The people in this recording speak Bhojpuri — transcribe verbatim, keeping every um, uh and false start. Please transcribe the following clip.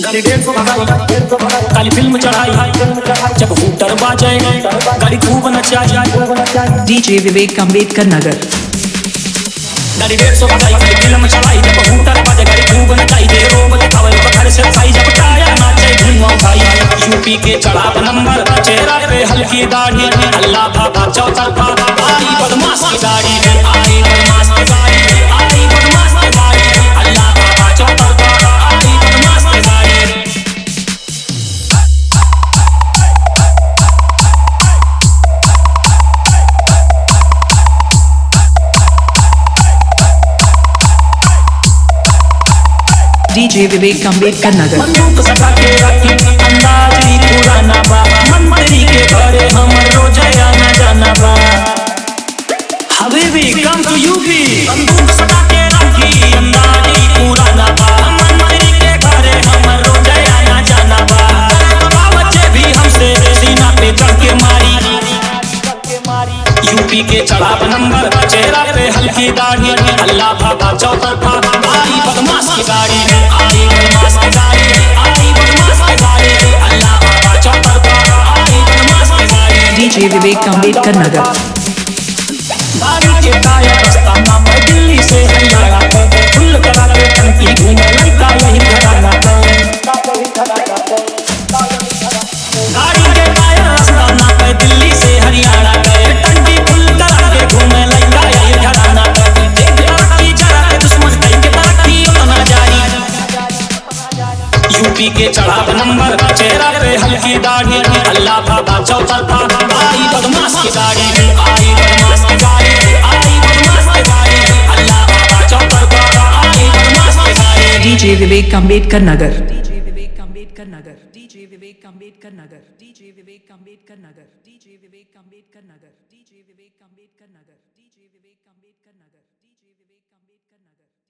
गाड़ी डेढ़ सौ भगाई काली फिल्म चढ़ाई जब हूटर बाजे गाड़ी खूब नचाई। डीजे विवेक अम्बेडकर नगर। गाड़ी डेढ़ सौ भगाई काली फिल्म चढ़ाई जब हूटर बाजे गाड़ी खूब नचाई। देरो बजे खबर घर से साई जब टाया नाचे धुआं उठाई। यूपी के चढ़ाव नंबर चेहरा पे हल्की दाढ़ी अल्लाह बाबा चौतरफा आई बदमाश की गाड़ी आई बदमाश की गाड़ी आई बदमाश की गाड़ी अल्लाह बाबा चौतरफा आई बदमाश की गाड़ी। डीजे विवेक अम्बेडकर नगर। बंदूक सटा के रखी अंदाज ही पुराना बा मंत्री के घरे हमर रोज आना जाना बा। हबीबी कम टू यूपी। बंदूक सटा के रखी अंदाज ही पुराना बा मंत्री के घरे हमर रोज आना जाना बा। बच्चे भी हमसे सीना पे चढ़ के मारी। यूपी के चढ़ाव नंबर चेहरा पे हल्की दाढ़ी अल्लाह बाबा चौतरफा आई बदमाश की गाड़ी आई बदमाश की गाड़ी आई बदमाश की गाड़ी अल्लाह बाबा चौतरफा आई बदमाश की गाड़ी। डीजे विवेक अम्बेडकर नगर। गाड़ी के टायर रास्ता में दिल्ली से हरियाणा तक फुल करा के टंकी घूमे लड़का यही घराना तक। गाड़ी के टायर रास्ता में दिल्ली से हरियाणा तक टंकी फुल करा के घूमे लड़का यही घराना तक। देख तरक्की जरा के दुश्मन कहीं के तरक्की उतना जारी। यूपी के चढ़ाव नंबर चेहरा पे हल्की दाढ़ी अल्लाह बाबा चौतरफा आई बदमाश की गाड़ी आई बदमाश की गाड़ी आई बदमाश की गाड़ी अल्लाह बाबा चौतरफा आई बदमाश की गाड़ी। डीजे विवेक अम्बेडकर नगर। डीजे विवेक अम्बेडकर नगर। डीजे विवेक अम्बेडकर नगर। डीजे विवेक अम्बेडकर नगर। डीजे विवेक अम्बेडकर नगर। डीजे विवेक अम्बेडकर नगर। डीजे विवेक अम्बेडकर नगर। डीजे विवेक अम्बेडकर नगर।